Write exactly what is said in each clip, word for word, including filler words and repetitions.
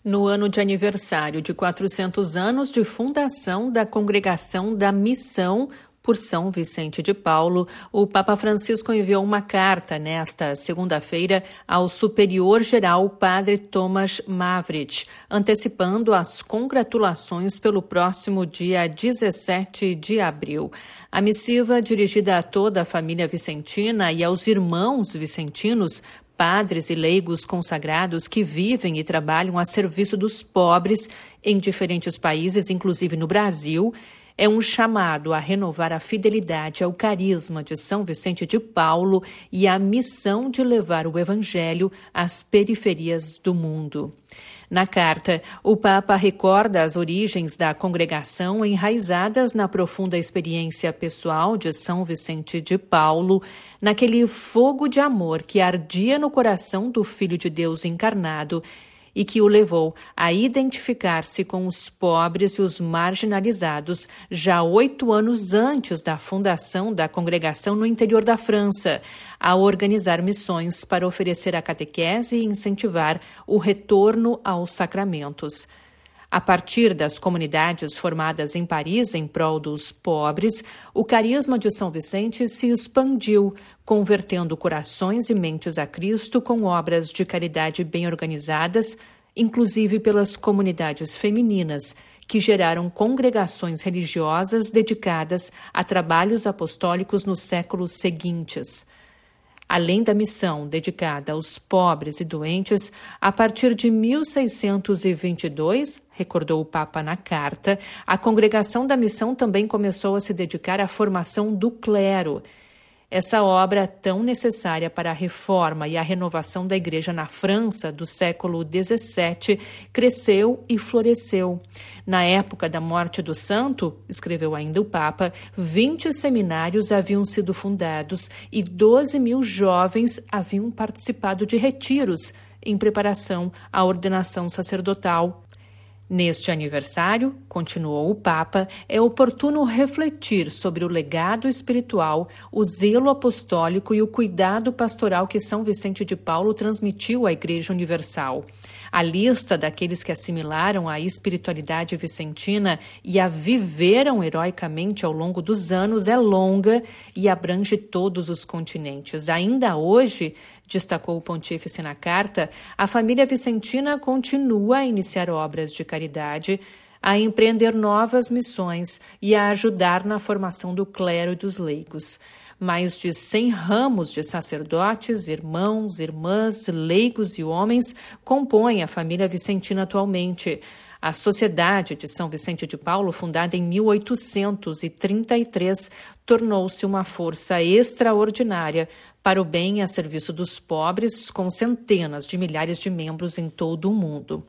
No ano de aniversário de quatrocentos anos de fundação da Congregação da Missão por São Vicente de Paulo, o Papa Francisco enviou uma carta nesta segunda-feira ao Superior-Geral Padre Tomasz Mavric, antecipando as congratulações pelo próximo dia dezessete de abril. A missiva, dirigida a toda a família vicentina e aos irmãos vicentinos, padres e leigos consagrados que vivem e trabalham a serviço dos pobres em diferentes países, inclusive no Brasil, é um chamado a renovar a fidelidade ao carisma de São Vicente de Paulo e à missão de levar o Evangelho às periferias do mundo. Na carta, o Papa recorda as origens da congregação enraizadas na profunda experiência pessoal de São Vicente de Paulo, naquele fogo de amor que ardia no coração do Filho de Deus encarnado e que o levou a identificar-se com os pobres e os marginalizados já oito anos antes da fundação da congregação no interior da França, a organizar missões para oferecer a catequese e incentivar o retorno aos sacramentos. A partir das comunidades formadas em Paris em prol dos pobres, o carisma de São Vicente se expandiu, convertendo corações e mentes a Cristo com obras de caridade bem organizadas, inclusive pelas comunidades femininas, que geraram congregações religiosas dedicadas a trabalhos apostólicos nos séculos seguintes. Além da missão dedicada aos pobres e doentes, a partir de mil seiscentos e vinte e dois, recordou o Papa na carta, a Congregação da Missão também começou a se dedicar à formação do clero. Essa obra, tão necessária para a reforma e a renovação da Igreja na França do século dezessete, cresceu e floresceu. Na época da morte do santo, escreveu ainda o Papa, vinte seminários haviam sido fundados e doze mil jovens haviam participado de retiros em preparação à ordenação sacerdotal. Neste aniversário, continuou o Papa, é oportuno refletir sobre o legado espiritual, o zelo apostólico e o cuidado pastoral que São Vicente de Paulo transmitiu à Igreja Universal. A lista daqueles que assimilaram a espiritualidade vicentina e a viveram heroicamente ao longo dos anos é longa e abrange todos os continentes. Ainda hoje, destacou o pontífice na carta, a família vicentina continua a iniciar obras de caridade, a empreender novas missões e a ajudar na formação do clero e dos leigos. Mais de cem ramos de sacerdotes, irmãos, irmãs, leigos e homens compõem a família vicentina atualmente. A Sociedade de São Vicente de Paulo, fundada em mil oitocentos e trinta e três, tornou-se uma força extraordinária para o bem e a serviço dos pobres, com centenas de milhares de membros em todo o mundo.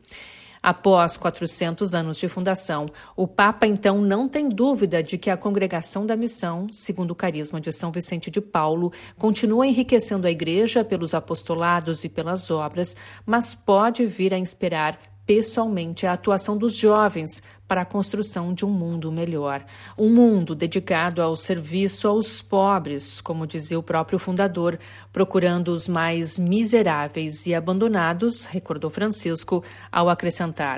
Após quatrocentos anos de fundação, o Papa, então, não tem dúvida de que a Congregação da Missão, segundo o carisma de São Vicente de Paulo, continua enriquecendo a Igreja pelos apostolados e pelas obras, mas pode vir a inspirar pessoalmente a atuação dos jovens para a construção de um mundo melhor. Um mundo dedicado ao serviço aos pobres, como dizia o próprio fundador, procurando os mais miseráveis e abandonados, recordou Francisco, ao acrescentar: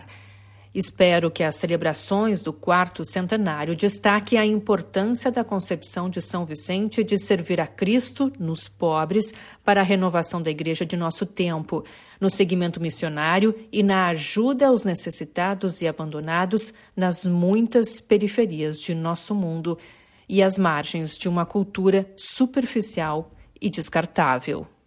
espero que as celebrações do quarto centenário destaquem a importância da concepção de São Vicente de servir a Cristo nos pobres para a renovação da Igreja de nosso tempo, no segmento missionário e na ajuda aos necessitados e abandonados nas muitas periferias de nosso mundo e às margens de uma cultura superficial e descartável.